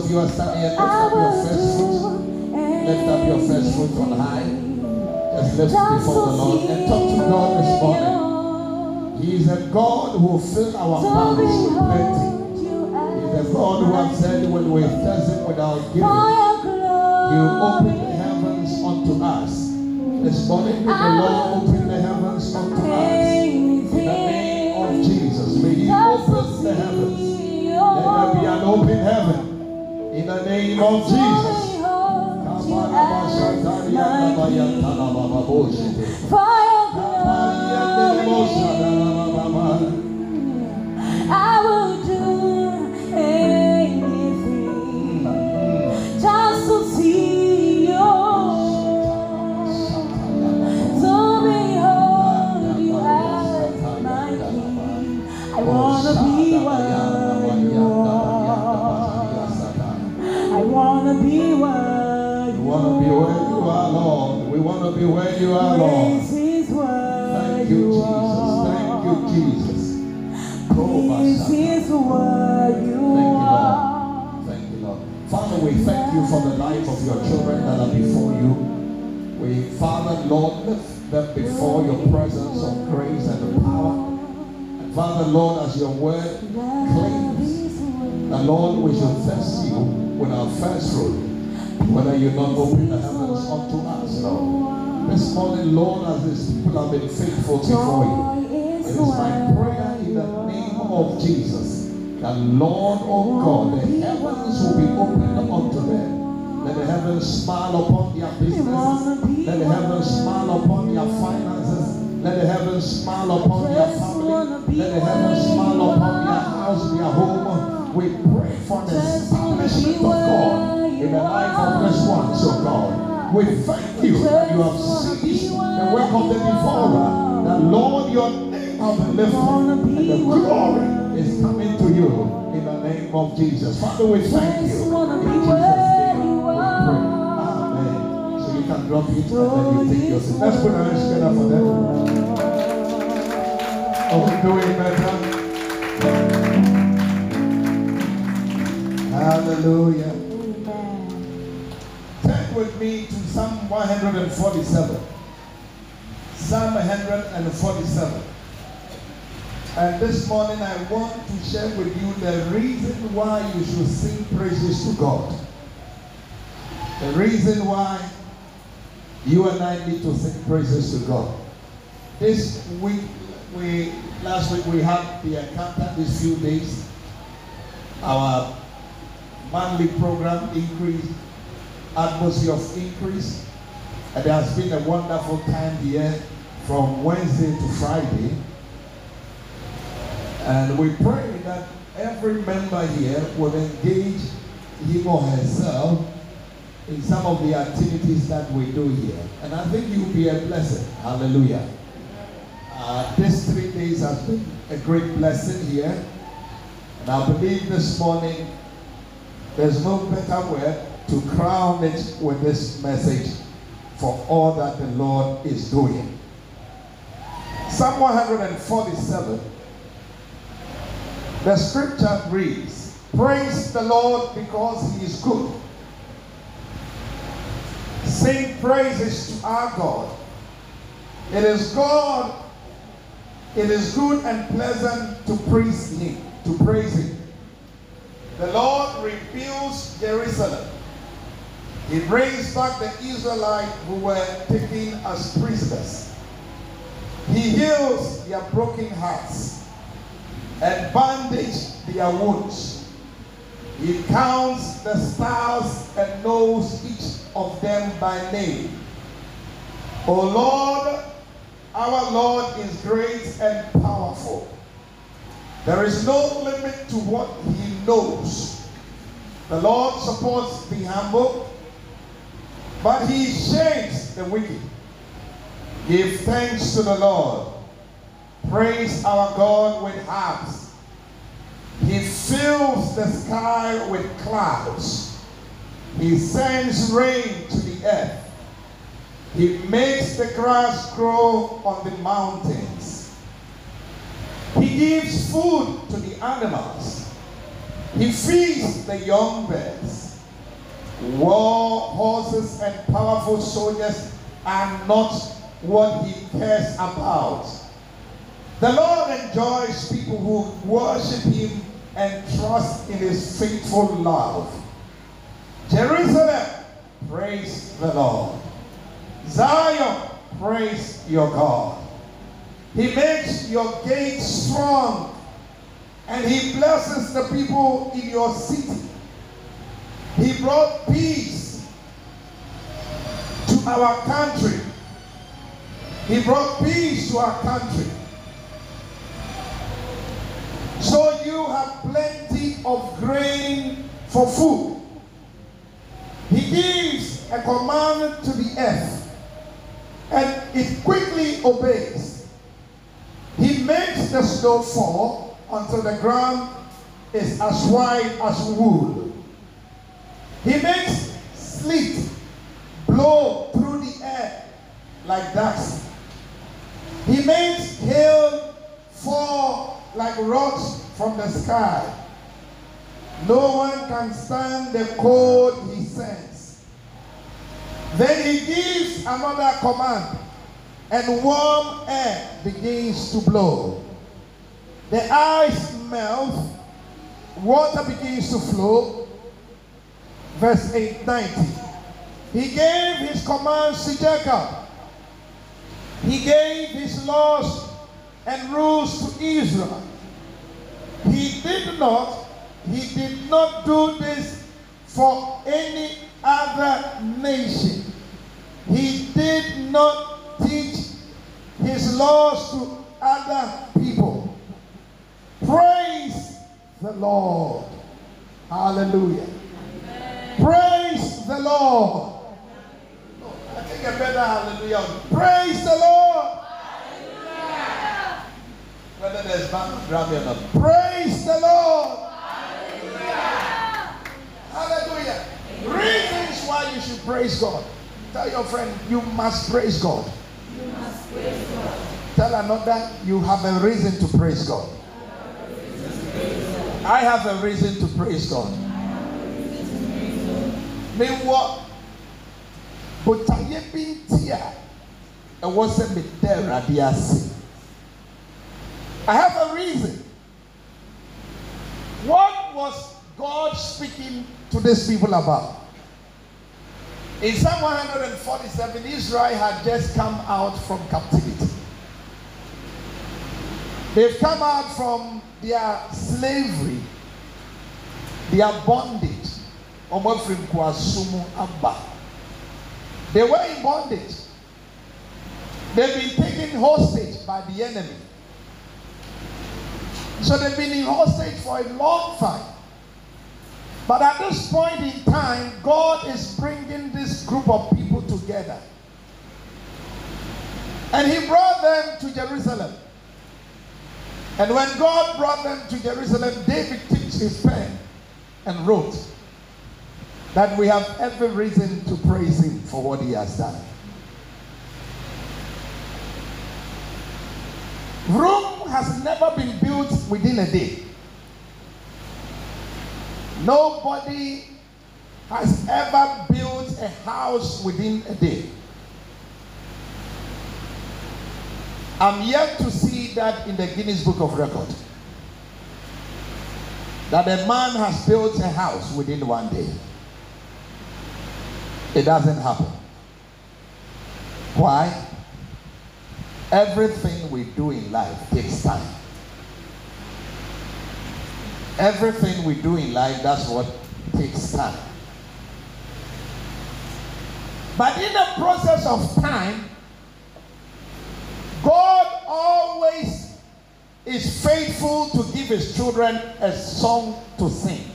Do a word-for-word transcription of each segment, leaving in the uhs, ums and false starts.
of you are standing here, lift up your first fruit. Lift up your first fruit on high. Just lift it before the Lord and talk to God this morning. He is a God who will fill our mouths with plenty. He is a God who has said when we test him without giving, he will open the heavens unto us. This morning, may the Lord open the heavens unto us. In the name of Jesus, may he open the heavens. Let there be an open heaven. In the name of Jesus. I will do anything just to see you, to behold you as my King. I wanna be where you are. I wanna be where you are. We want to be where you are, Lord. We want to be where you are, Lord. This is where Thank you, Jesus. Thank you, Jesus. This is where you are. Thank you, Lord. Father, we thank you for the life of your children that are before you. We, Father, Lord, lift them before your presence of grace and power. And Father, Lord, as your word claims, that Lord, we shall test you with our first fruit, whether you not open the heavens unto us, Lord. This morning, Lord, as these people have been faithful before you, it is my prayer in the name of Jesus that, Lord, oh God, the heavens will be opened unto them. Let the heavens smile upon their businesses. Let the heavens smile upon their finances. Let the heavens smile upon their family. Let the heavens smile upon their house, their home. We pray for the establishment of God in the life of this one, so God. We thank you that you have ceased the work of the devourer. That, Lord, your name has been lifted and the glory is coming to you in the name of Jesus. Father, we thank you. In Jesus' name we pray. Amen. So you can drop it and then you take your seat. Let's put our hands together for them. Are we doing better? Hallelujah. Turn with me to Psalm one hundred forty-seven. Psalm one hundred forty-seven. And this morning I want to share with you the reason why you should sing praises to God. The reason why you and I need to sing praises to God. This week, we last week we had the encounter these few days. Our monthly program increased, atmosphere of increase, and there has been a wonderful time here from Wednesday to Friday. And we pray that every member here will engage him or herself in some of the activities that we do here. And I think you'll be a blessing. Hallelujah. Uh, this three days has been a great blessing here. And I believe this morning there's no better word to crown it with this message for all that the Lord is doing. Psalm one hundred forty-seven. The scripture reads, praise the Lord because he is good. Sing praises to our God. It is God, it is good and pleasant to praise him, to praise him. The Lord rebuilds Jerusalem. He brings back the Israelites who were taken as prisoners. He heals their broken hearts and bandages their wounds. He counts the stars and knows each of them by name. O Lord, our Lord is great and powerful. There is no limit to what he knows. The Lord supports the humble, but he shames the wicked. Give thanks to the Lord. Praise our God with harps. He fills the sky with clouds. He sends rain to the earth. He makes the grass grow on the mountains. He gives food to the animals. He feeds the young birds. horses and powerful soldiers are not what he cares about. The Lord enjoys people who worship him and trust in his faithful love. Jerusalem, praise the Lord. Zion, praise your God. He makes your gates strong, and he blesses the people in your city. He brought peace to our country. He brought peace to our country. So you have plenty of grain for food. He gives a command to the earth, and it quickly obeys. He makes the snow fall until the ground is as white as wool. He makes sleet blow through the air like dust. He makes hail fall like rocks from the sky. No one can stand the cold he sends. Then he gives another command, and warm air begins to blow. The ice melts, water begins to flow. Verse eight ninety. He gave his commands to Jacob. He gave his laws and rules to Israel. He did not, he did not do this for any other nation. He did not teach his laws to other people. Praise the Lord. Hallelujah. Amen. Praise the Lord. I think a better hallelujah. Praise the Lord. Hallelujah. Whether there's background or not. Praise the Lord. Hallelujah. Hallelujah. Reasons why you should praise God. Tell your friend, you must praise God. You must praise God. Tell another, you have a reason to praise God. I have a reason to praise God. Mean what? But I have been here. I wasn't there at the asi. I have a reason. What was God speaking to these people about? In Psalm one forty-seven, Israel had just come out from captivity. They've come out from their slavery, their bondage. They were in bondage. They've been taken hostage by the enemy. So they've been in hostage for a long time. But at this point in time, God is bringing this group of people together. And he brought them to Jerusalem. And when God brought them to Jerusalem, David took his pen and wrote that we have every reason to praise him for what he has done. Rome has never been built within a day. Nobody has ever built a house within a day. I'm yet to see that in the Guinness Book of Records. That a man has built a house within one day. It doesn't happen. Why? Everything we do in life takes time. Everything we do in life, that's what takes time. But in the process of time, God always is faithful to give his children a song to sing.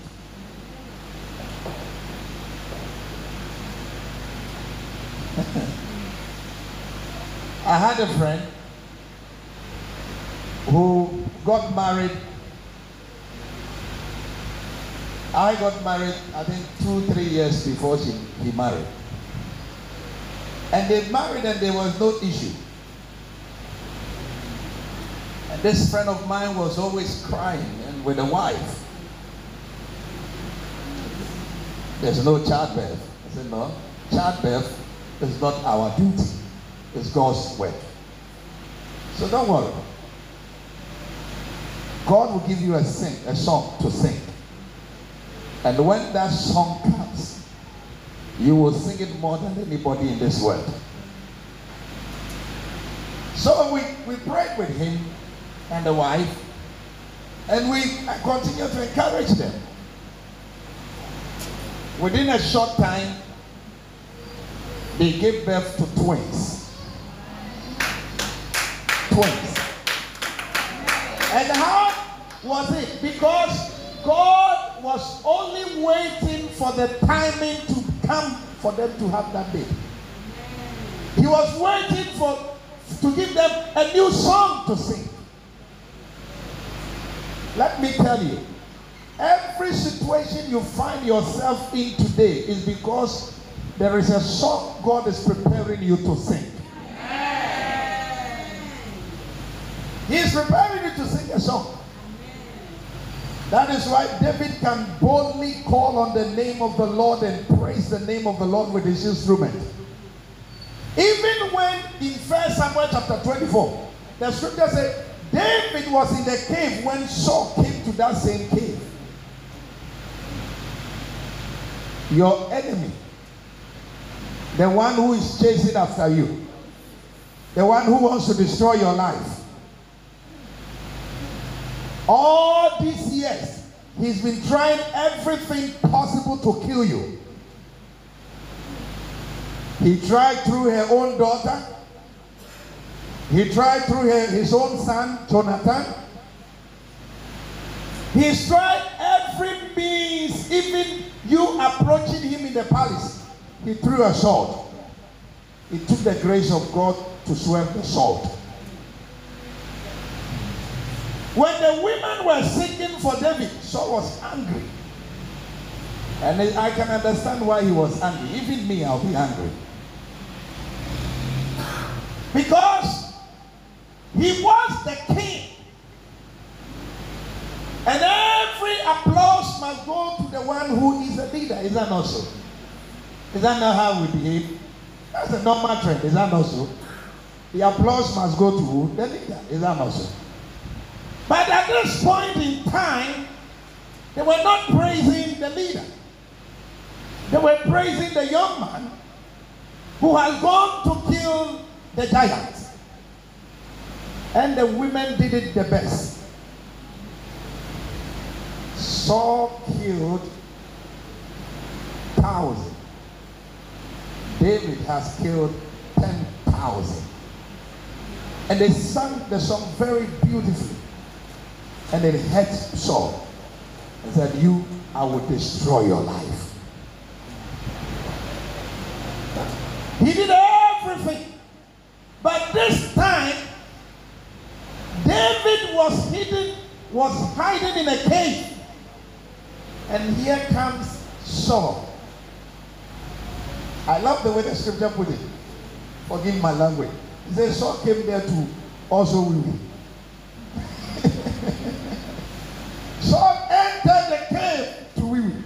I had a friend who got married. I got married, I think, two, three years before she, he married. And they married and there was no issue. And this friend of mine was always crying and with a wife. There's no childbirth. I said, no. childbirth is not our duty. It's God's work. So don't worry. God will give you a sing, a song to sing. And when that song comes, you will sing it more than anybody in this world. So we, we prayed with him and the wife, and we continue to encourage them. Within a short time, they gave birth to twins. Twins. And how was it? Because God was only waiting for the timing to come for them to have that baby. He was waiting for to give them a new song to sing. Let me tell you, every situation you find yourself in today is because there is a song God is preparing you to sing. He is preparing you to sing a song. That is why David can boldly call on the name of the Lord and praise the name of the Lord with his instrument. Even when in First Samuel chapter twenty-four, the scripture says David was in the cave when Saul came to that same cave. Your enemy, the one who is chasing after you, the one who wants to destroy your life, all these years, he's been trying everything possible to kill you. He tried through her own daughter. He tried through her, his own son, Jonathan. He's tried every means, even you approaching him in the palace. He threw a sword. He took the grace of God to swerve the sword. When the women were singing for David, Saul was angry. And I can understand why he was angry. Even me, I'll be angry. Because he was the king. And every applause must go to the one who is the leader. Is that not so? Is that not how we behave? That's the normal trend. Is that not so? The applause must go to who? The leader. Is that not so? But at this point in time, they were not praising the leader. They were praising the young man who has gone to kill the giant. And the women did it the best. Saul killed thousand. David has killed ten thousand. And they sang the song very beautifully. And it hurt Saul. And said, you, I will destroy your life. He did everything. But this time, David was hidden, was hiding in a cave. And here comes Saul. I love the way the scripture put it. Forgive my language. He says Saul came there to also win. Saul entered the cave to win.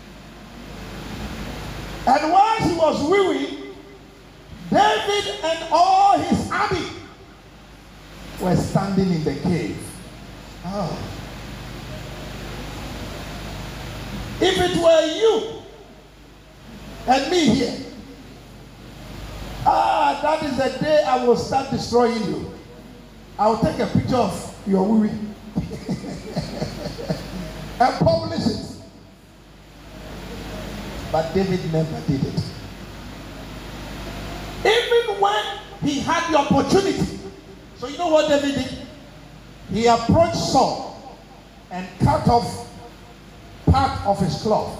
And while he was wooing, David and all his army were standing in the cave. Oh. If it were you and me here, ah, that is the day I will start destroying you. I will take a picture of your wooing and publish it. But David never did it. Even when he had the opportunity. So you know what David did? He approached Saul and cut off part of his cloth.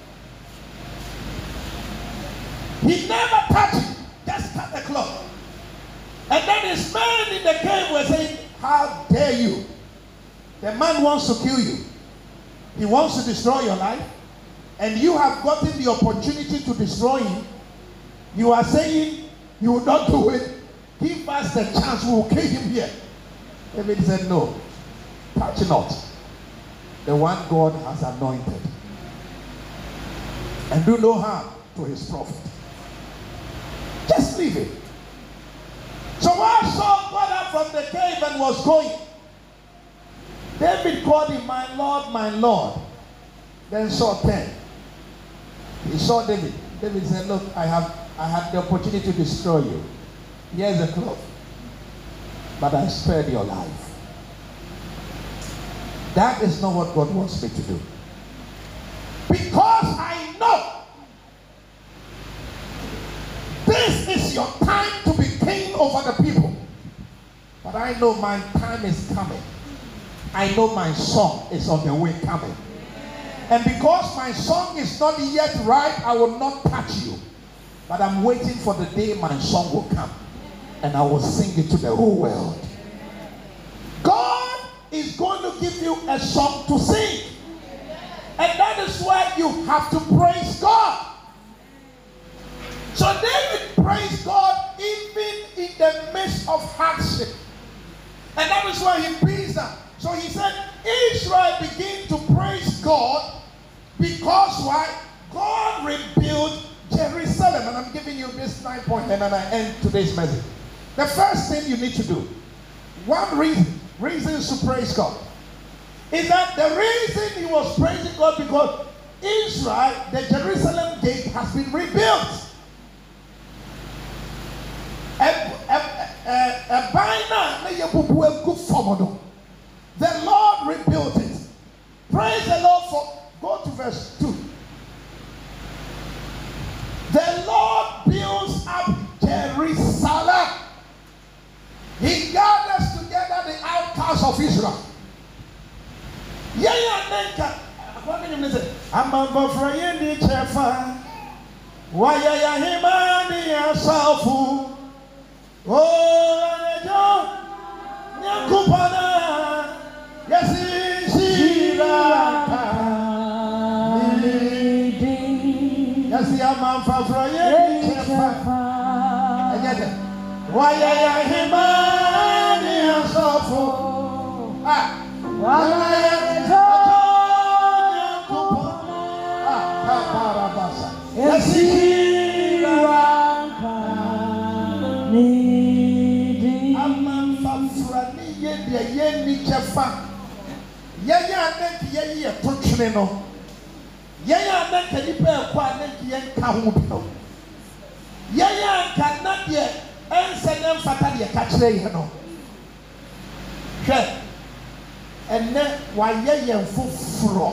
He never touched it, just cut the cloth. And then his men in the cave were saying, how dare you? The man wants to kill you. He wants to destroy your life. And you have gotten the opportunity to destroy him. You are saying you will not do it. Give us the chance, we will kill him here. David said, no, touch not the one God has anointed. And do no harm to his prophet. living. So while Saul got up from the cave and was going, David called him, my Lord, my Lord. Then Saul turned. He saw David. David said, look, I have I had the opportunity to destroy you. Here's the cloth. But I spared your life. That is not what God wants me to do. Because I know this is your time to be king over the people. But I know my time is coming. I know my song is on the way coming. And because my song is not yet right, I will not touch you. But I'm waiting for the day my song will come. And I will sing it to the whole world. God is going to give you a song to sing. And that is why you have to praise God. So David praised God even in the midst of hardship. And that is why he praised them. So he said, Israel began to praise God because why? God rebuilt Jerusalem. And I'm giving you this nine point and then I end today's message. The first thing you need to do, one reason, reasons to praise God, is that the reason he was praising God because Israel, the Jerusalem gate has been rebuilt. The Lord rebuilt it. Praise the Lord for, go to verse two. The Lord builds up Jerusalem. He gathers together the outcasts of Israel. Yeah, yeah, yeah. What did you say? I'm a buffering the chefa. Why are you him and yourself? Oh, John, Yakupana. Yes, she yes, I'm a buffering the chefa. Again. Why are you him and yourself? Ah, why yes, he I'm a famfrani yen yen ni chefa. Yaya nek ye ye touchne no. Yaya nek ni pe kwa nek yen ka hu no. Yaya kan na de ensenem fata de ka kire ye no. Hwe enne wa ye yen fufuro.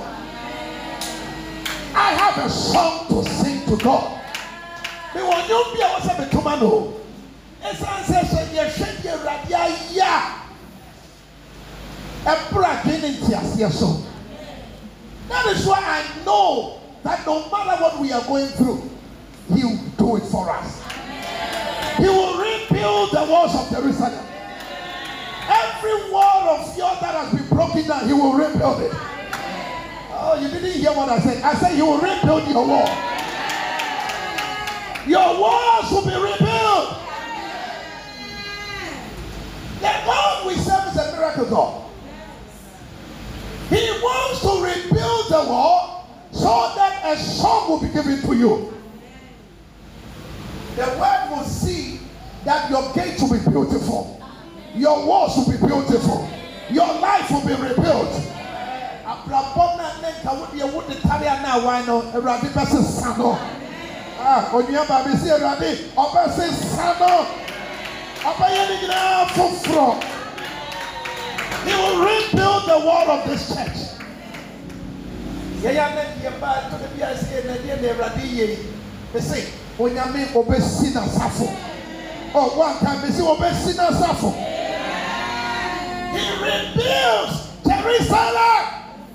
I have a song to sing to God. Me want you be a say be tomano. Esan say ye hwe radia ya. E bra gini ti ase so. That is why I know that no matter what we are going through, he will do it for us. He will rebuild the walls of Jerusalem. Every wall of yours that has been broken down, he will rebuild it. Oh, you didn't hear what I said. I said you will rebuild your wall. Your walls will be rebuilt. The God we serve is a miracle God. He wants to rebuild the wall so that a song will be given to you. The world will see that your gates will be beautiful. Your walls will be beautiful. Your life will be rebuilt. Abrabona nenka wodi e wodi tare na wan no Awurade bese sano. Ah, onia ba be se Awurade obese sano. Obaye ni gina foforo. He will rebuild the wall of this church. Yeah, yeah, nen ye ba to be as e na de na Awurade ye. Be say onyame obesi na safo. Oh, one time be say obesi na safo. He rebuilds Jerusalem.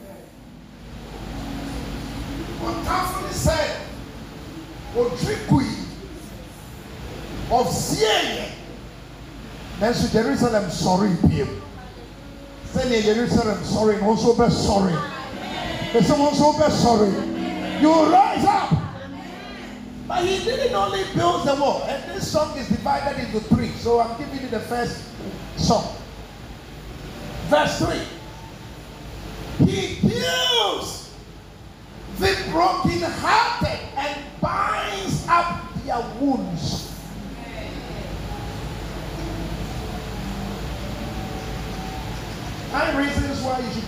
What carefully said, Otrikui of Siene, then to Jerusalem, sorry, people. Say Jerusalem, sorry, and also be sorry. There's someone so be sorry. You will rise up. But he didn't only build the wall, and this song is divided into three. So I'm giving you the first song. Verse three. He heals the brokenhearted and binds up their wounds.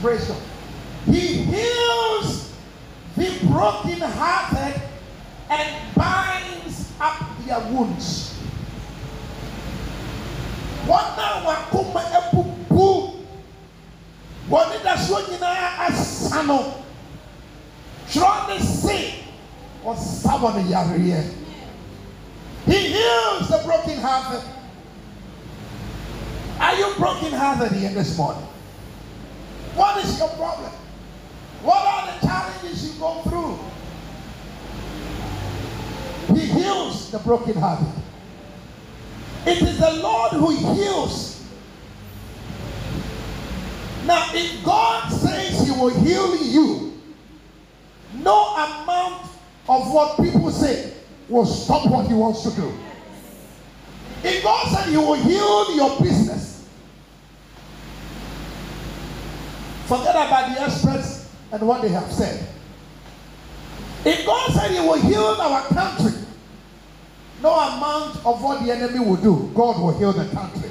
Praise God. He heals the broken-hearted and binds up their wounds. What now? Wakuma epupu. What did I show you now? Asano. Trying to say, or someone yariye. He heals the broken-hearted. Are you broken-hearted here this morning? What is your problem? What are the challenges you go through? He heals the brokenhearted. It is the Lord who heals. Now, if God says He will heal you, no amount of what people say will stop what He wants to do. If God said He will heal your business, forget about the experts and what they have said. If God said He will heal our country, no amount of what the enemy will do, God will heal the country.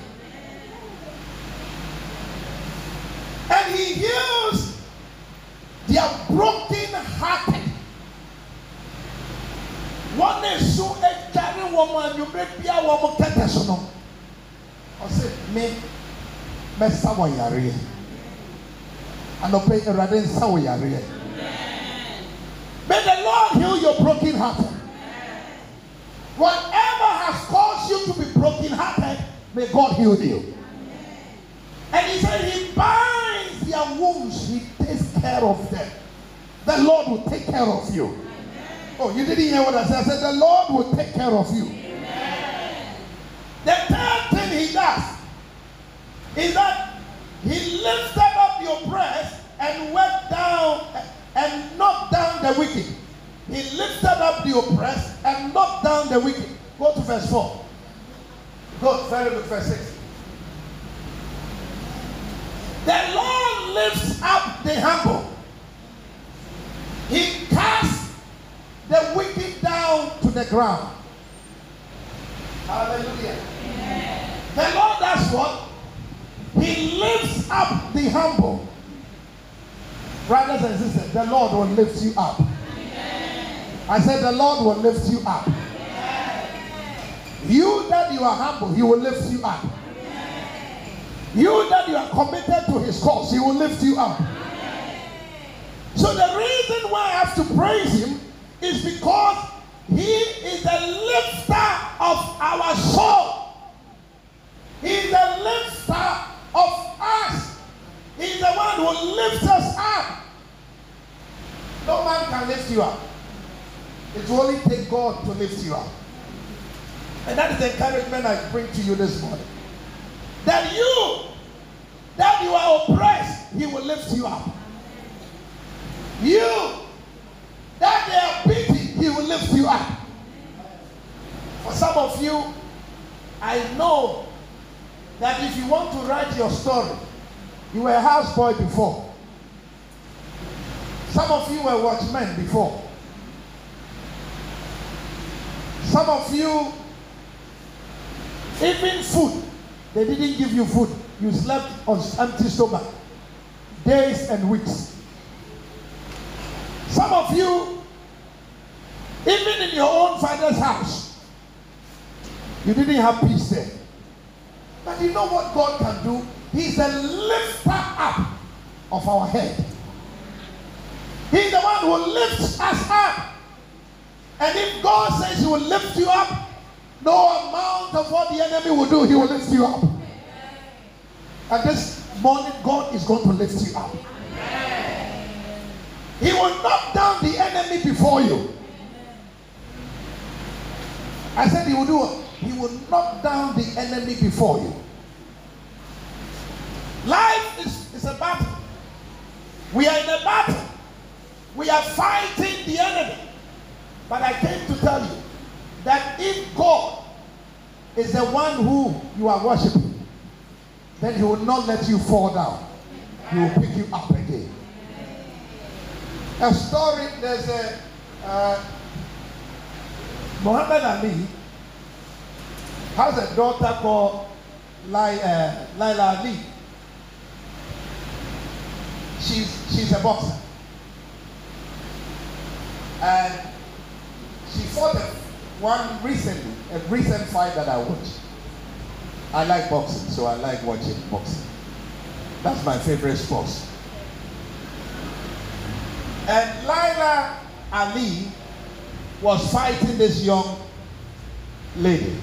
And He heals their broken hearted. One is so a carry woman, you break the woman catastrophe. I said, me, Messa Yari. And obey a radin Sawayari. May the Lord heal your broken heart. Whatever has caused you to be broken hearted, may God heal you. And He said He binds their wounds, He takes care of them. The Lord will take care of you. Oh, you didn't hear what I said? I said the Lord will take care of you. The third thing He does is that He lifted up your breast and went down and knocked down the wicked. He lifted up the oppressed and knocked down the wicked. Go to verse four. Go, very good, verse six. The Lord lifts up the humble. He casts the wicked down to the ground. Hallelujah. Amen. The Lord does what? He lifts up the humble. Brothers and sisters, the Lord will lift you up. Amen. I said the Lord will lift you up. Amen. You that you are humble, He will lift you up. Amen. You that you are committed to His cause, He will lift you up. Amen. So the reason why I have to praise Him is because He is the lifter of our soul. He is the lifter of us. He's the one who lifts us up. No man can lift you up. It will only take God to lift you up. And that is the encouragement I bring to you this morning. That you, that you are oppressed, He will lift you up. You, that they are beating, He will lift you up. For some of you, I know that if you want to write your story, you were a houseboy before. Some of you were watchmen before. Some of you, even food, they didn't give you food. You slept on empty stomach, days and weeks. Some of you, even in your own father's house, you didn't have peace there. But you know what God can do? He's a lifter up of our head. He's the one who lifts us up. And if God says He will lift you up, no amount of what the enemy will do, He will lift you up. And this morning, God is going to lift you up. He will knock down the enemy before you. I said He will do it. He will knock down the enemy before you. Life is, is a battle. We are in a battle. We are fighting the enemy. But I came to tell you that if God is the one who you are worshiping, then He will not let you fall down. He will pick you up again. A story, there's a uh, Muhammad Ali has a daughter called Lai, uh, Laila Ali. she's she's a boxer. And she fought a, one recently, a recent fight that I watched. I like boxing, so I like watching boxing. That's my favorite sport. And Laila Ali was fighting this young lady.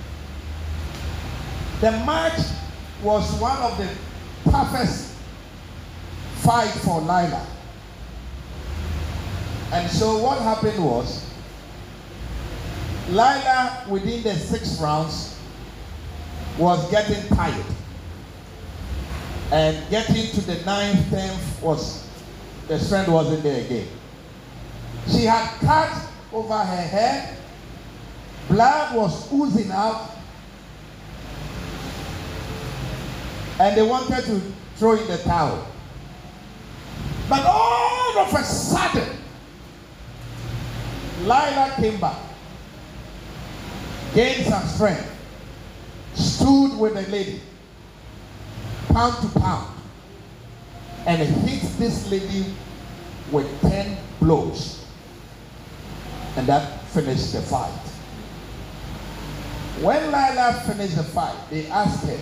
The match was one of the toughest fights for Laila. And so what happened was, Laila within the six rounds was getting tired. And getting to the ninth, tenth was, the strength wasn't there again. She had cut over her head, blood was oozing out, and they wanted to throw in the towel. But all of a sudden, Laila came back, gained some strength, stood with the lady, pound to pound, and hit this lady with ten blows. And that finished the fight. When Laila finished the fight, they asked her,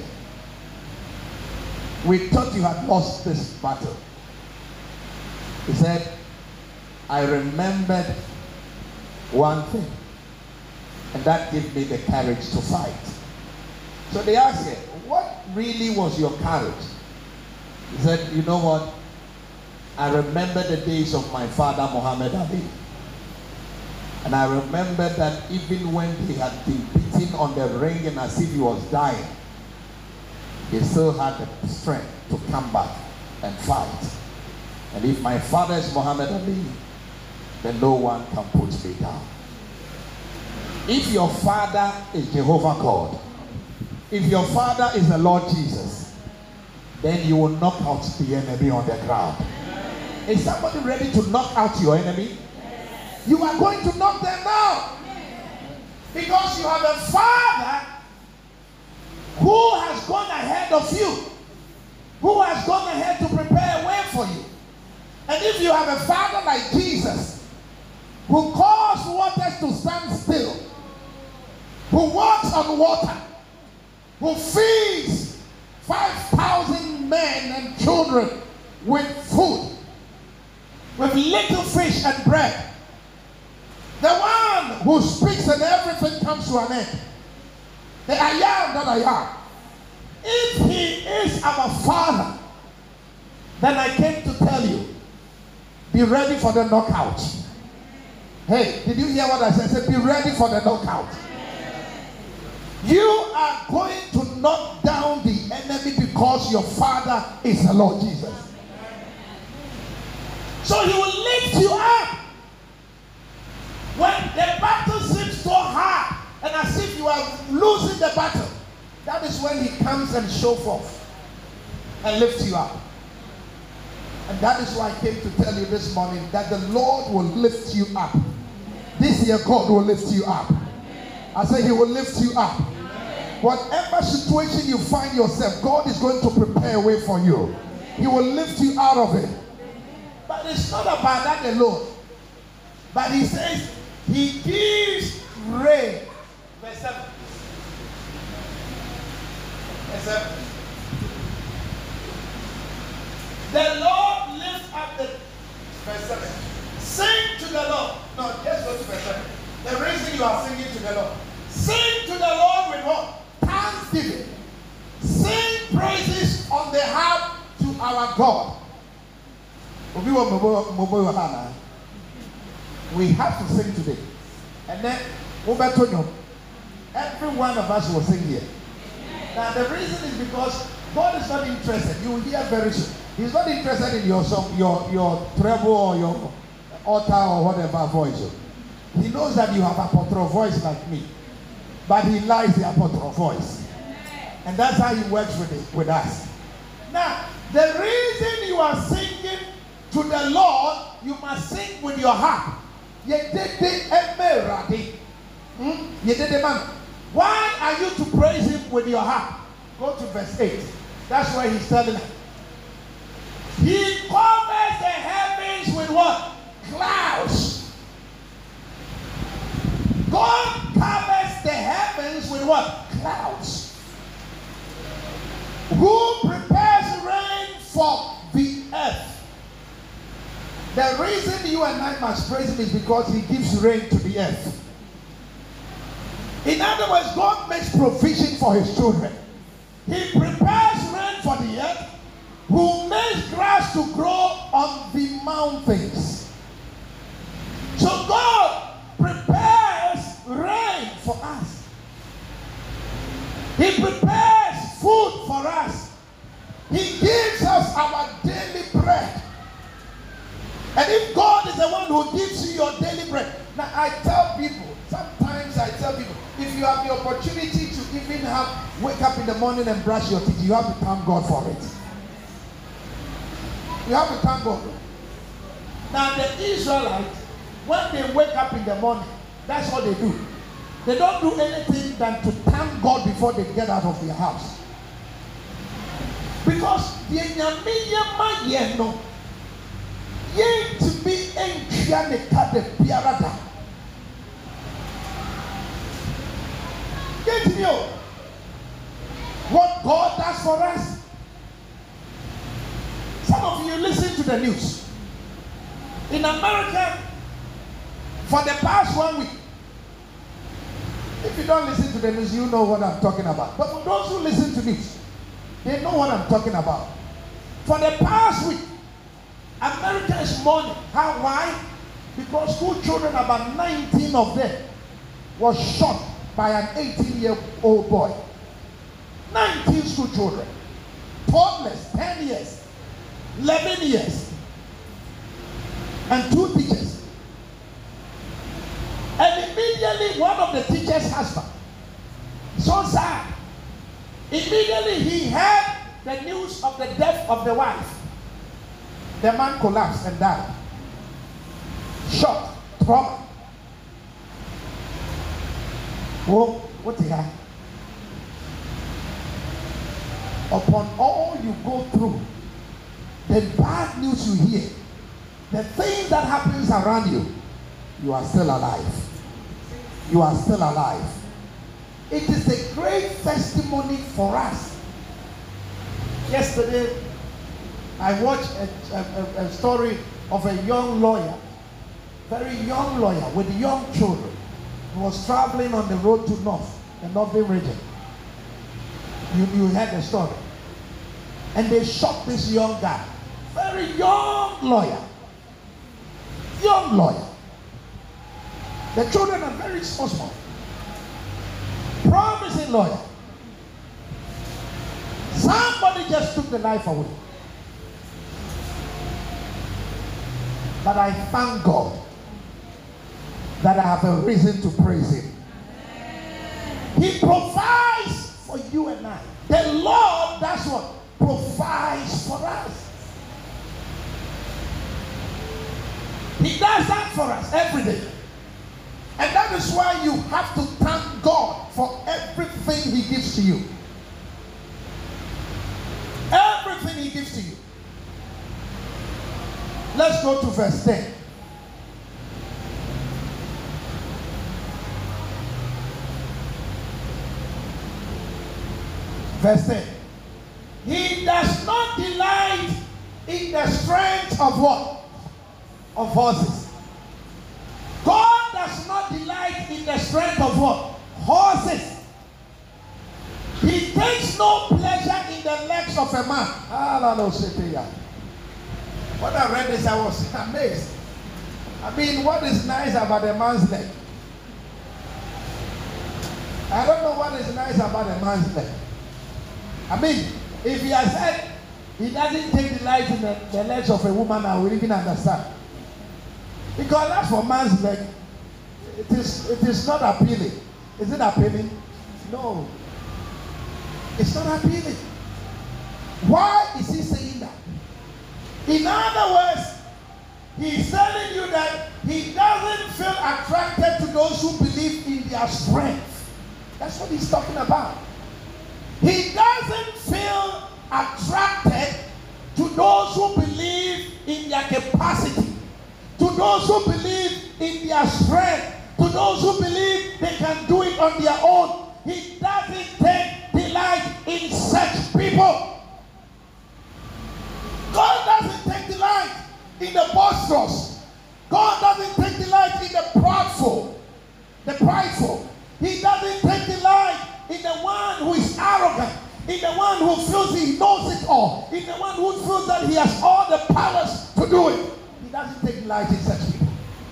"We thought you had lost this battle." He said, "I remembered one thing, and that gave me the courage to fight." So they asked her, "What really was your courage?" He said, "You know what? I remember the days of my father Muhammad Ali. And I remember that even when he had been beaten on the ring and as if he was dying, he still had the strength to come back and fight. And if my father is Muhammad Ali, then no one can put me down. If your father is Jehovah God, if your father is the Lord Jesus, then you will knock out the enemy on the ground." Is somebody ready to knock out your enemy? You are going to knock them down. Because you have a father who has gone ahead of you, who has gone ahead to prepare a way for you. And if you have a father like Jesus, who caused waters to stand still, who walks on water, who feeds five thousand men and children with food, with little fish and bread, the one who speaks and everything comes to an end, the I am that I am. If he is our father, then I came to tell you, be ready for the knockout. Hey, did you hear what I said? I said, be ready for the knockout. You are going to knock down the enemy because your father is the Lord Jesus. So he will lift you up. When the battle seems so hard and as if you are losing the battle, that is when he comes and shows forth and lifts you up. And that is why I came to tell you this morning that the Lord will lift you up. This year God will lift you up. I say he will lift you up. Whatever situation you find yourself, God is going to prepare a way for you. He will lift you out of it. But it's not about that alone. But he says he gives rain. Verse seven. Verse seven. The Lord lifts up the verse seven. Sing to the Lord. No, just go to verse seven. The reason you are singing to the Lord. Sing to the Lord with what? Thanksgiving. Sing praises on the harp to our God. We have to sing today. And then every one of us will sing here. Now the reason is because God is not interested. You will hear very soon. He's not interested in your song, your your treble or your altar or whatever voice. He knows that you have a potro voice like me, but he likes the potro voice, and that's how he works with it, with us. Now, the reason you are singing to the Lord, you must sing with your heart. Why are you to praise him with your heart? Go to verse eight. That's why he's telling us. He covers the heavens with what? Clouds. God covers the heavens with what? Clouds. Who prepares rain for the earth? The reason you and I must praise him is because he gives rain to the earth. In other words, God makes provision for his children. He prepares rain for the earth, who makes grass to grow on the mountains. So God prepares rain for us. He prepares food for us. He gives us our daily bread. And if God is the one who gives you your daily bread, now I tell people, sometimes I tell people, if you have the opportunity to even have, wake up in the morning and brush your teeth, you have to thank God for it. You have to thank God. Now the Israelites, when they wake up in the morning, that's what they do. They don't do anything than to thank God before they get out of their house. Because the Nyamiya Mayeno, ye to be enkiane kade biarada. Get you what God does for us. Some of you listen to the news. In America, for the past one week, if you don't listen to the news, you know what I'm talking about. But for those who listen to news, they know what I'm talking about. For the past week, America is mourning. How? Why? Because school children, about nineteen of them, was shot by an eighteen-year-old boy. nineteen school children. Toddlers, ten years, eleven years, and two teachers. And immediately one of the teachers' husband, so sad, immediately he heard the news of the death of the wife. The man collapsed and died. Shock, trauma. Oh, what did I? Upon all you go through, the bad news you hear, the things that happens around you, you are still alive. You are still alive. It is a great testimony for us. Yesterday, I watched a, a, a story of a young lawyer, very young lawyer with young children, who was traveling on the road to North, the Northern region. You, you heard the story. And they shot this young guy, very young lawyer, young lawyer. The children are very small, small. Promising lawyer. Somebody just took the life away. But I thank God that I have a reason to praise him. He provides for you and I. The Lord, that's what provides for us. He does that for us every day. And that is why you have to thank God for everything he gives to you. Everything he gives to you. Let's go to verse ten. Verse ten. He does not delight in the strength of what? Of horses. God does not delight in the strength of what? Horses. He takes no pleasure in the legs of a man. When I read this, I was amazed. I mean, what is nice about a man's leg? I don't know what is nice about a man's leg. I mean, if he has said he doesn't take delight in the, the legs of a woman, I will even understand. Because that's for man's leg. It is, it is not appealing. Is it appealing? No. It's not appealing. Why is he saying that? In other words, he's telling you that he doesn't feel attracted to those who believe in their strength. That's what he's talking about. He doesn't feel attracted to those who believe their capacity, to those who believe in their strength, to those who believe they can do it on their own. He doesn't take delight in such people. God doesn't take delight in the boisterous. God doesn't take delight in the proudful, the prideful. He doesn't take delight in the one who is arrogant, in the one who feels he knows it all, in the one who feels that he has all the powers to do it. He doesn't take delight in such people.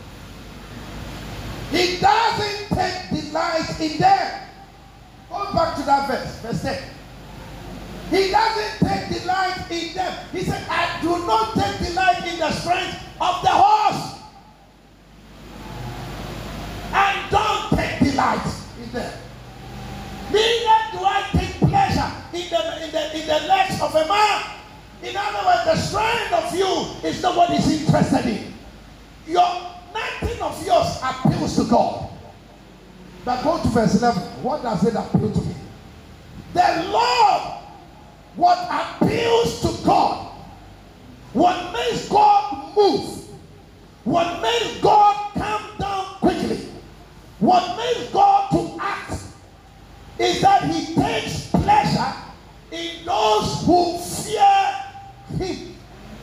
He doesn't take delight in them. Go back to that verse, verse ten. He doesn't take delight in them. He said, I do not take delight in the strength of the horse. I don't take delight in them. Neither do I take pleasure in the, in the, in the legs of a man. In other words, the strength of you is not what he's interested in. Your, nothing of yours appeals to God. But go to verse eleven. What does it appeal to me? The Lord, what appeals to God, what makes God move, what makes God come down quickly, what makes God to act, is that he takes pleasure in those who fear him.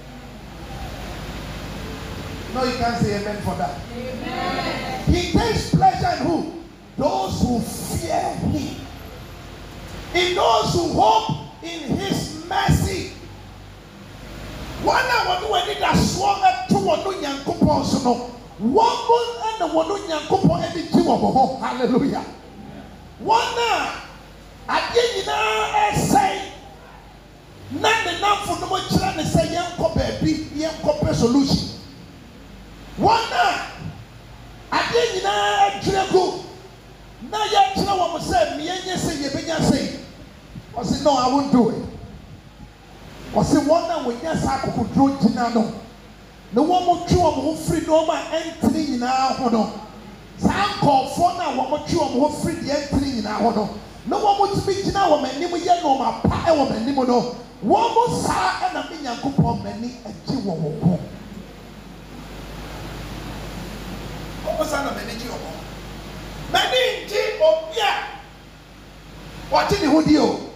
No, you can't say amen for that. Amen. He takes pleasure in who? Those who fear him. In those who hope in his mercy. One hour when it has swung up to one Yankupon Sono. One and the one Yankupon every two of them. Hallelujah. One now, I didn't know say, not enough for no much trying to say, young baby, young copper solution. One now, I didn't know now you know what I said, me and you say, you began saying, I said, no, I won't do it. I said, one now when yes, I could do it now. No one more true of free no man entering in our honor. Some call for now one more true of free the entering in our honor. No one would speak in our men, never yet know my power and Nimono. One more sir and a million coupon many a Jew will home. What was that a many Jew? Many Jew of yeah. What in the hoodie?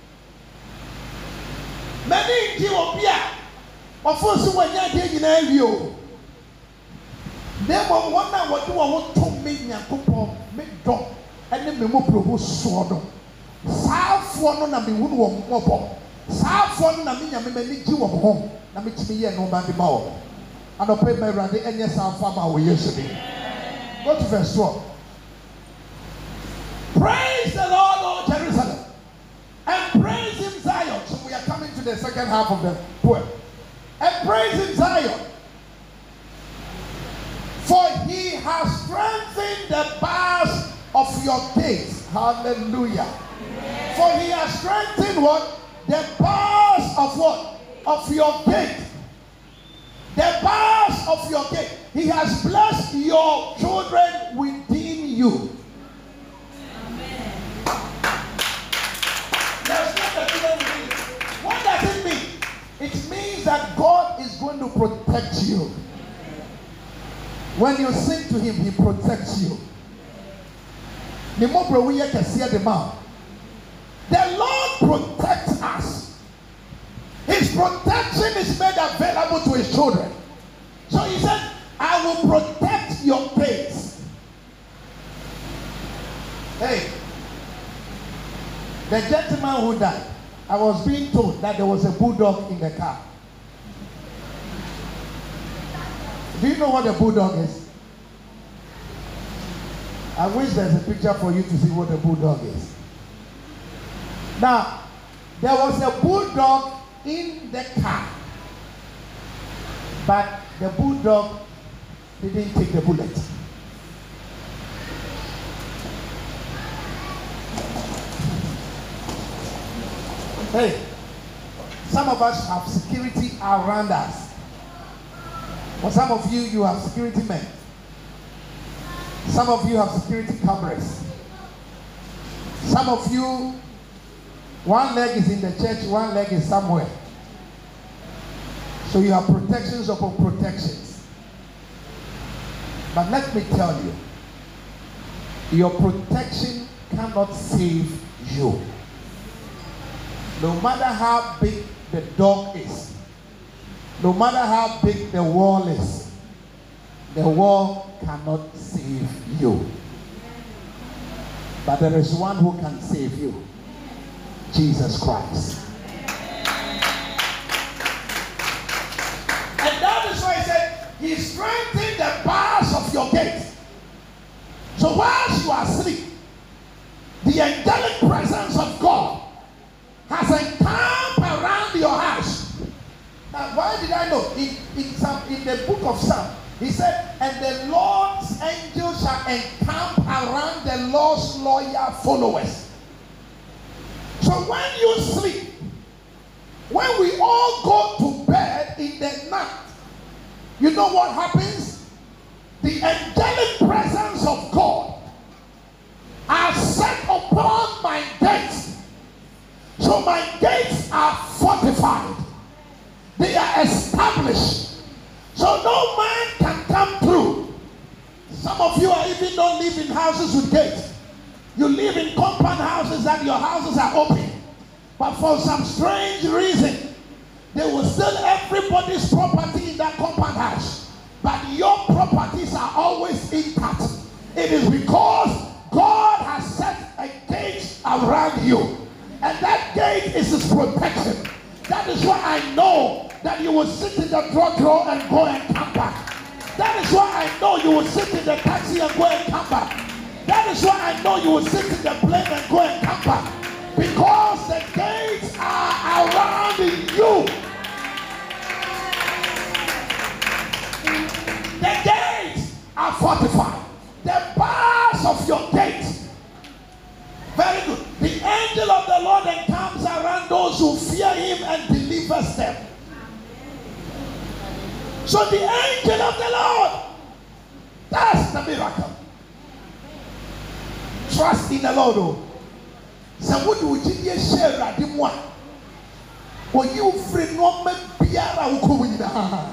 Many Jew of yeah. Of course, when you're taking a view, then one now what do I want to make me a couple make dog and then me more propose sword. South one on me would want more. South one na me, I may Jew of home. Now, make me here no bad more. And I'll pay my randy and yes, I'll farm our yesterday. Go to verse twelve. Praise the Lord, O Jerusalem, and praise him, Zion. So we are coming to the second half of the poem. And praise him, Zion, for he has strengthened the bars of your gates. Hallelujah. Amen. For he has strengthened what? The bars of what? Of your gate. The bars of your gate. He has blessed your children within you. Amen. There's not a different meaning. What does it mean? It means that God is going to protect you. When you sing to him, he protects you. The Lord protects us. His protection is made available to his children. So he said, I will protect your gates. Hey, the gentleman who died, I was being told that there was a bulldog in the car. Do you know what a bulldog is? I wish there's a picture for you to see what a bulldog is. Now, there was a bulldog in the car, but the bulldog didn't take the bullet. Hey, some of us have security around us. For some of you, you have security men. Some of you have security cameras. Some of you, one leg is in the church, one leg is somewhere. So you have protections upon protections. But let me tell you, your protection cannot save you. No matter how big the dog is, no matter how big the wall is, the wall cannot save you. But there is one who can save you, Jesus Christ. And that is why he said, he strengthened the bars of your gate. So whilst you are asleep, the angelic presence of God has encamped around your house. Now, why did I know? In, in, some, in the book of Psalm, he said, and the Lord's angels shall encamp around the Lord's loyal followers. So when you sleep, when we all go to bed in the night, you know what happens? The angelic presence of God are set upon my gates. So my gates are fortified. They are established. So no man can come through. Some of you are even don't live in houses with gates. You live in compound houses that your houses are open. But for some strange reason, they will steal everybody's property in that compound house. But your properties are always intact. It is because God has set a gate around you. And that gate is his protection. That is why I know that you will sit in the truck row and go and come back. That is why I know you will sit in the taxi and go and come back. That is why I know you will sit in the plane and go and come back. Because the gates are around you. The gates are fortified. The bars of your gates. Very good. The angel of the Lord encamps around those who fear him and delivers them. So the angel of the Lord, that's the miracle. Trust in the Lord. Oh. So what do you share at the one? When you free no man biara uko.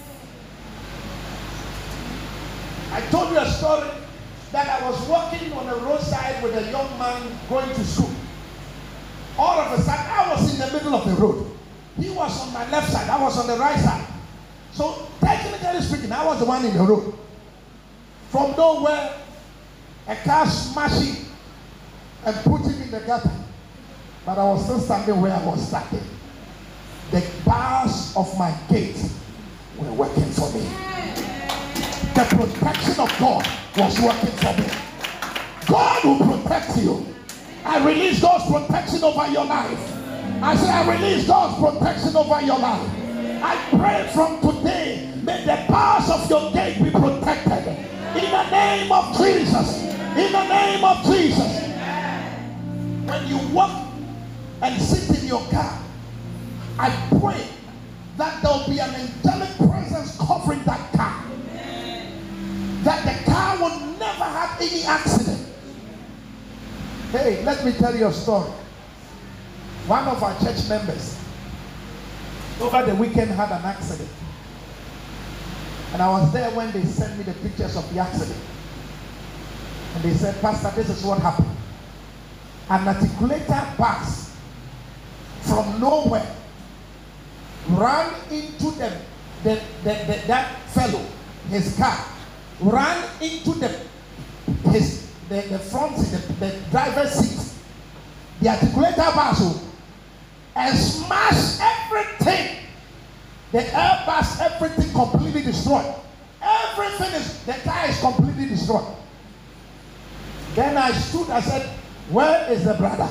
I told you a story that I was walking on the roadside with a young man going to school. All of a sudden, I was in the middle of the road. He was on my left side, I was on the right side. So, technically speaking, I was the one in the road. From nowhere, a car smashed him and put him in the gutter. But I was still standing where I was standing. The bars of my gate were working for me. The protection of God was working for me. God will protect you. I release God's protection over your life. I say I release God's protection over your life. I pray from today, may the bars of your gate be protected. In the name of Jesus. In the name of Jesus. When you walk and sit in your car, I pray that there will be an angelic presence covering that car. That the car will never have any accident. Hey, let me tell you a story. One of our church members over the weekend had an accident. And I was there when they sent me the pictures of the accident. And they said, Pastor, this is what happened. An articulator bus from nowhere ran into the, the, the, the, that fellow, his car, ran into the his the, the front seat, the, the driver's seat, the articulator bus, and smashed everything. The airbus, everything completely destroyed. Everything is, the car is completely destroyed. Then I stood, I said, where is the brother?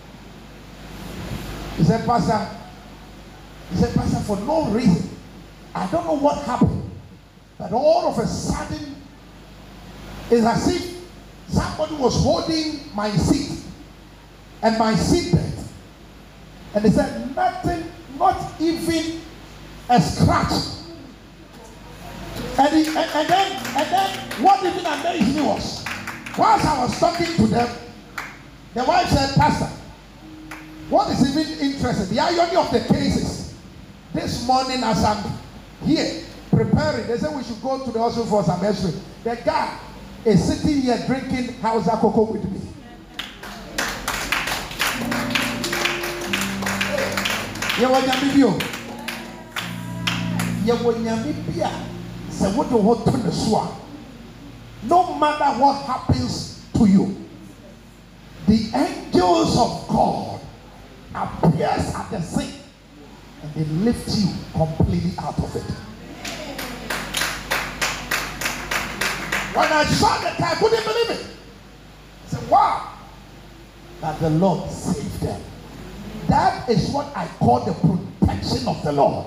He said, Pastor, he said, Pastor, for no reason, I don't know what happened, but all of a sudden, it's as if somebody was holding my seat and my seat belt. And they said, nothing, not even a scratch. And, he, and, and then, and then, what even amazed me was, whilst I was talking to them, the wife said, Pastor, what is even interesting? The irony of the cases, this morning as I'm here preparing, they said we should go to the hospital for some x-ray. The guy is sitting here drinking Hausa cocoa with me. You want your video? You want your video? Say what do what to the swamp? No matter what happens to you, the angels of God appears at the scene and they lift you completely out of it. When I saw that, I couldn't believe it. I said, wow, that the Lord saved them. That is what I call the protection of the Lord.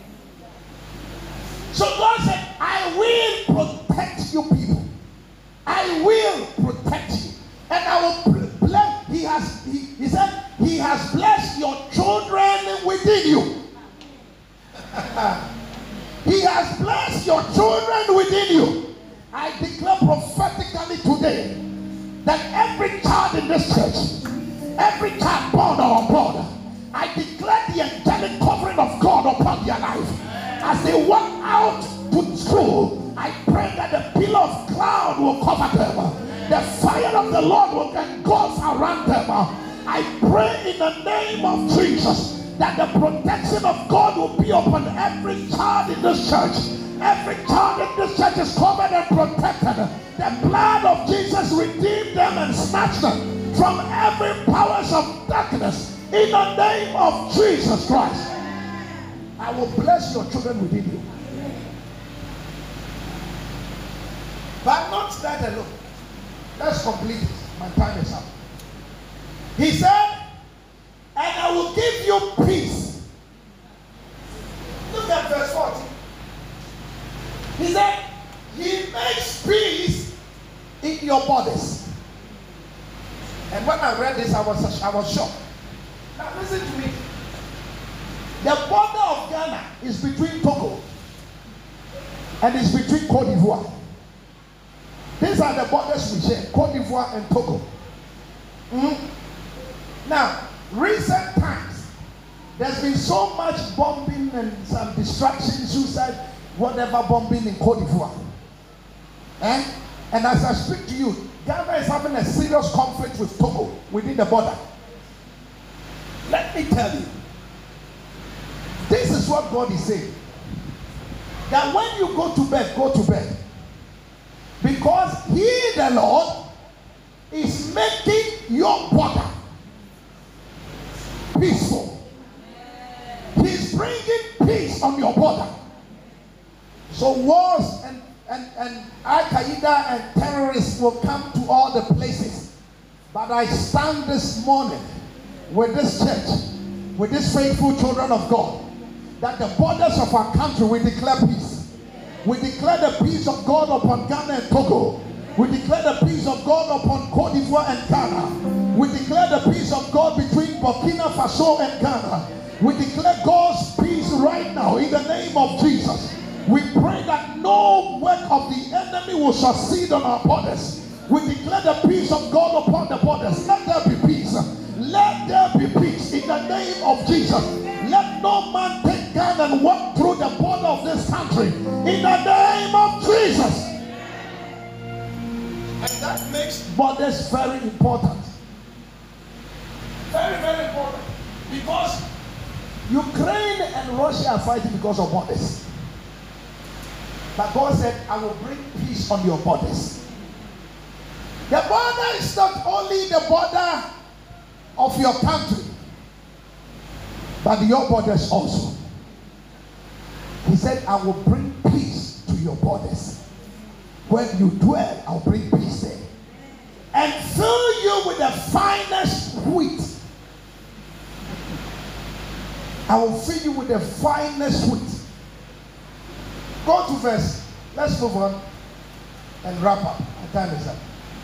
So God said, I will protect you people. I will protect you. And I will bless. He has, he, he said, he has blessed your children within you. He has blessed your children within you. I declare prophetically today that every child in this church, every child born or unborn, I declare the angelic covering of God upon their life. As they walk out to school, I pray that the pillar of cloud will cover them. The fire of the Lord will engulf around them. I pray in the name of Jesus that the protection of God will be upon every child in this church. Every child in this church is covered and protected. The blood of Jesus redeemed them and snatched them from every powers of darkness in the name of Jesus Christ. I will bless your children within you. But not that alone. Let's complete it. My time is up. He said, and I will give you peace. Look at verse fourteen. He said, he makes peace in your bodies. And when I read this, I was, I was shocked. Now listen to me. The border of Ghana is between Togo and it's between Cote d'Ivoire. These are the borders we share, Cote d'Ivoire and Togo. Mm-hmm. Now, recent times, there's been so much bombing and some distraction, suicide, whatever bombing in Cote d'Ivoire. Eh? And as I speak to you, Ghana is having a serious conflict with Togo within the border. Let me tell you, this is what God is saying. That when you go to bed, go to bed. Because He, the Lord, is making your border peaceful. He's bringing peace on your border. So wars and, and, and Al-Qaeda and terrorists will come to all the places. But I stand this morning with this church, with these faithful children of God, that the borders of our country will declare peace. We declare the peace of God upon Ghana and Togo. We declare the peace of God upon Cote d'Ivoire and Ghana. We declare the peace of God between Burkina Faso and Ghana. We declare God's peace right now in the name of Jesus. We pray that no work of the enemy will succeed on our borders. We declare the peace of God upon the borders. Let there be peace. Let there be peace in the name of Jesus. Let no man take gun and walk through the border of this country in the name of Jesus. And that makes borders very important. Very, very important. Because Ukraine and Russia are fighting because of borders. But God said, I will bring peace on your borders. The border is not only the border of your country, but your borders also. He said, I will bring peace to your borders. When you dwell, I'll bring peace there. And fill you with the finest wheat. I will fill you with the finest wheat. Go to verse. Let's move on and wrap up. My time is up.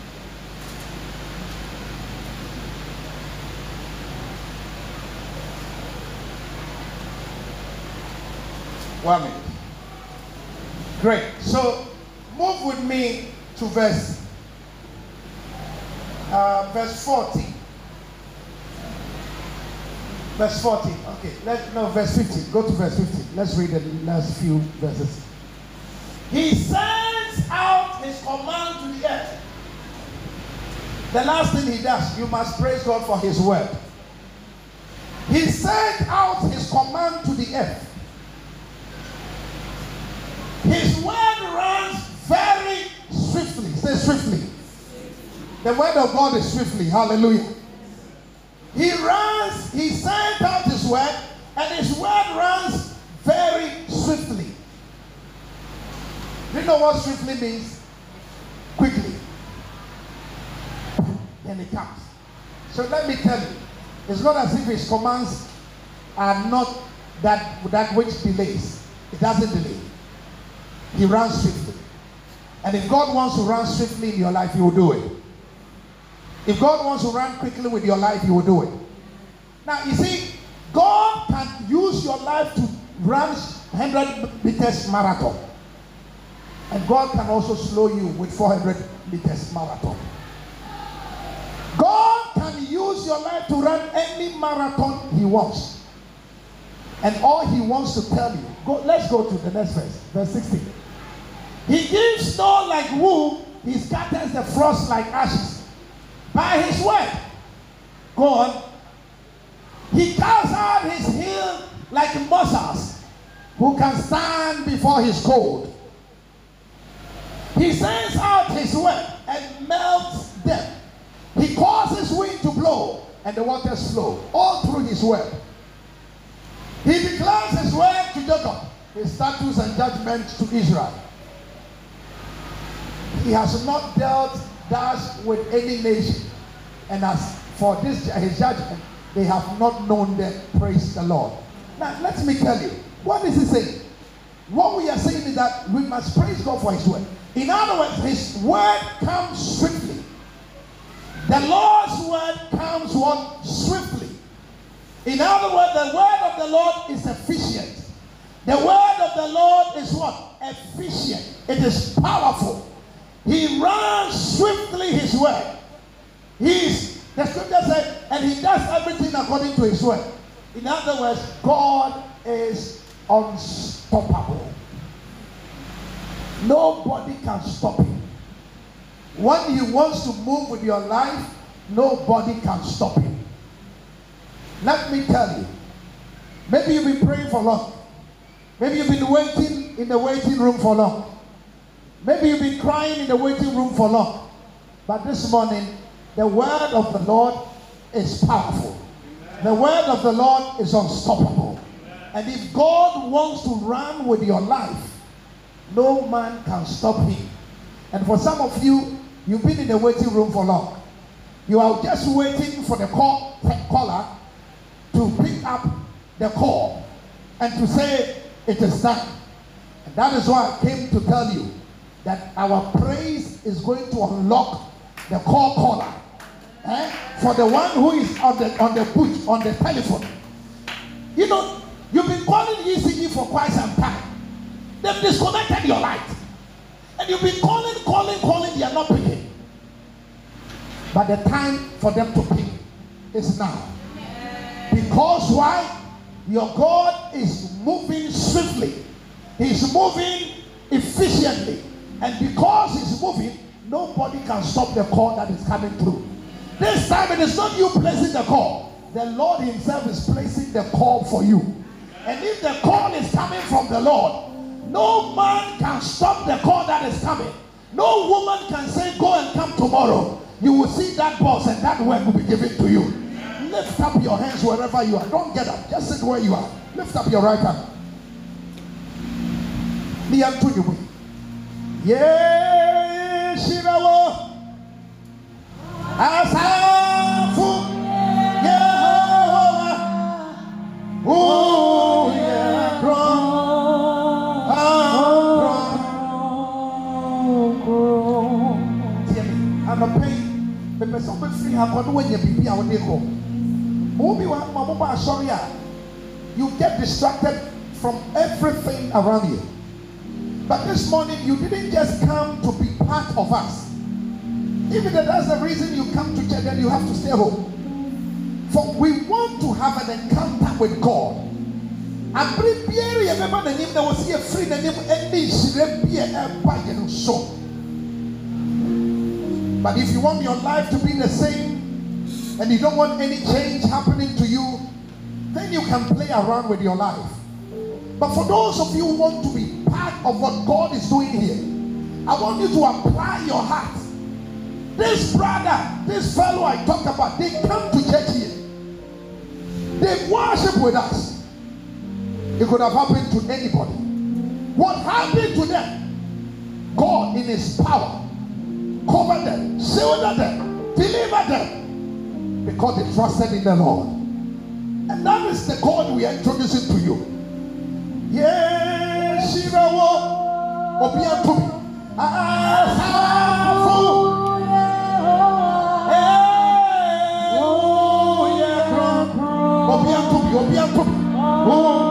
One minute. Great. So move with me to verse uh, verse forty. Verse fourteen. Okay, let's no verse fifteen. Go to verse fifteen. Let's read the last few verses. He sends out his command to the earth. The last thing he does, you must praise God for his word. He sent out his command to the earth. His word runs very swiftly. Say swiftly. The word of God is swiftly. Hallelujah. He runs, he sent out his word, and his word runs very swiftly. Do you know what swiftly means? Quickly. Then it comes. So let me tell you, it's not as if his commands are not that, that which delays. It doesn't delay. He runs swiftly. And if God wants to run swiftly in your life, he will do it. If God wants to run quickly with your life, he will do it. Now, you see, God can use your life to run one hundred meters marathon. And God can also slow you with four hundred meters marathon. God can use your life to run any marathon he wants. And all he wants to tell you, go, let's go to the next verse, verse sixteen. He gives snow like wool, he scatters the frost like ashes. By his word, go on. He casts out his heel like muscles, who can stand before his cold. He sends out his word and melts them. He causes wind to blow and the waters flow, all through his word. He declares his word to Jacob, his statutes and judgments to Israel. He has not dealt thus with any nation, and as for this his judgment, they have not known them. Praise the Lord. Now let me tell you, what is he saying? What we are saying is that we must praise God for his word. In other words, his word comes swiftly. The Lord's word comes what? Swiftly. In other words, the word of the Lord is efficient. The word of the Lord is what? Efficient. It is powerful. He runs swiftly his word. He's, the scripture said, and he does everything according to his word. In other words, God is unstoppable. Nobody can stop him. When he wants to move with your life, nobody can stop him. Let me tell you, maybe you've been praying for long. Maybe you've been waiting in the waiting room for long. Maybe you've been crying in the waiting room for long. But this morning, the word of the Lord is powerful. The word of the Lord is unstoppable. And if God wants to run with your life, no man can stop him. And for some of you, you've been in the waiting room for long. You are just waiting for the call, caller to pick up the call and to say it is done. And that is why I came to tell you that our praise is going to unlock the call caller. Eh? For the one who is on the on the booth, on the telephone. You know, you've been calling E C G for quite some time. They've disconnected your light. And you've been calling, calling, calling, they are not picking. But the time for them to pick is now. Because why? Your God is moving swiftly. He's moving efficiently. And because he's moving, nobody can stop the call that is coming through. This time it is not you placing the call. The Lord himself is placing the call for you. And if the call is coming from the Lord, no man can stop the call that is coming. No woman can say, go and come tomorrow. You will see that boss and that work will be given to you. Lift up your hands wherever you are. Don't get up. Just sit where you are. Lift up your right hand. Yeah, Shirawo. Asafu. Yehovah. Oh, yeah. I'm a pain. The person will free her when you be our neighbor. You get distracted from everything around you. But this morning you didn't just come to be part of us. Even if that's the reason you come to church, then you have to stay home. For we want want to have an encounter with God, and prepare your member the name that was here free the name any so. But if you want your life to be the same and you don't want any change happening to you, then you can play around with your life. But for those of you who want to be part of what God is doing here, I want you to apply your heart. This brother, this fellow I talked about, they come to church here. They worship with us. It could have happened to anybody. What happened to them? God in his power covered them, shielded them, delivered them, because they trusted in the Lord. And that is the God we are introducing to you. Yes, Shirawo, Obiantubi, Asafu, Obiantubi, Obiantubi, oh.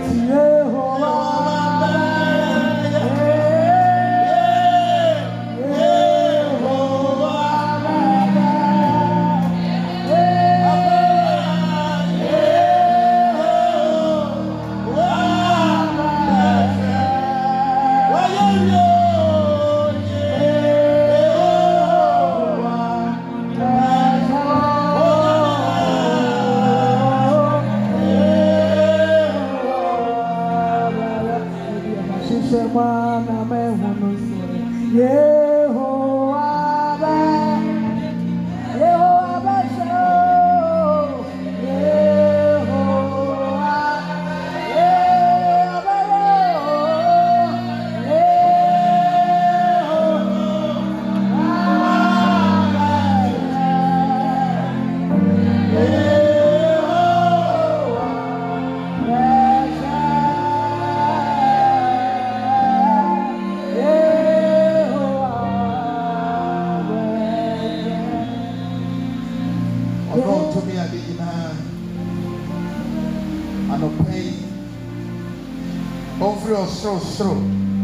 So so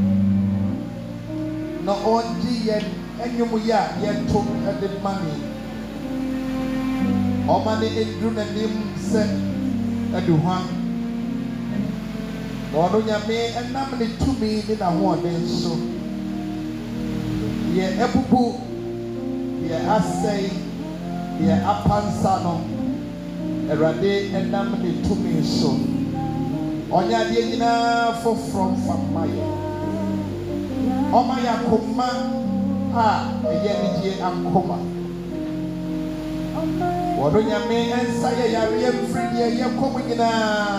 no onji yen enyumu ya yen to the money o money edru na nim se aduhwan no no nyame enam ne tumi ni na ho den so ye ebubu ye asai ye apansa no erade enam ne tumi so onya de nyina for from famaye omaya koma a eye nije akoma wodo nyame ensa ye yare mfridi ye komo nyina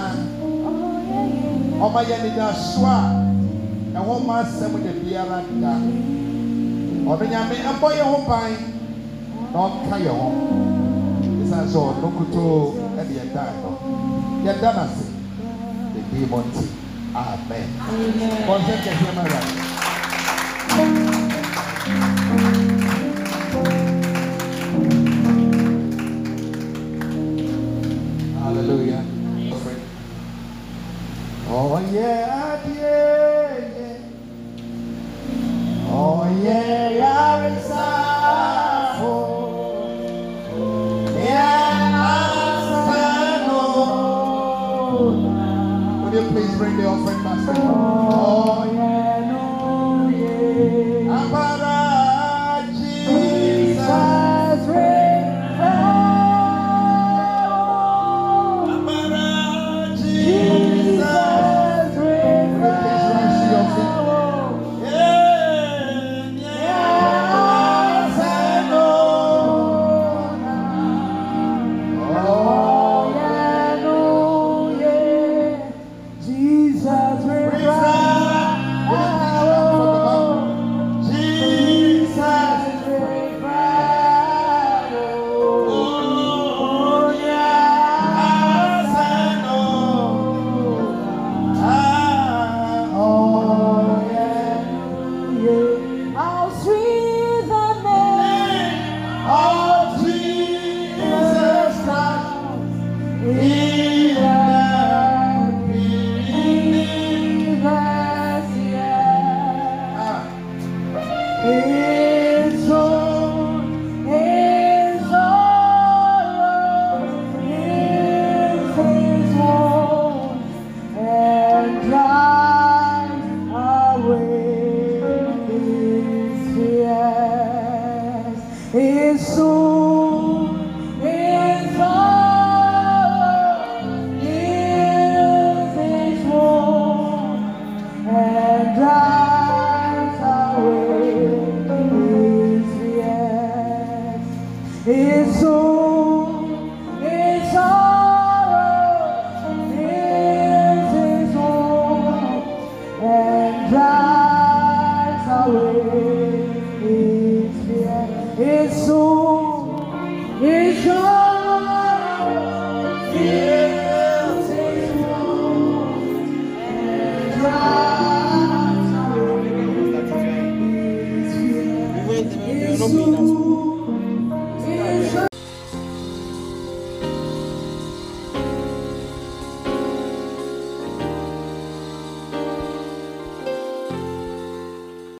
omaya ni da soa e ho ma asem de biara da wodo nyame eboye ho ban na onka ye ho isa so nokuto e de da no ye da na se Monty. Amen. Amen. Hallelujah. Oh yeah, yeah, yeah. Oh yeah, yeah, it's please bring the offering basket.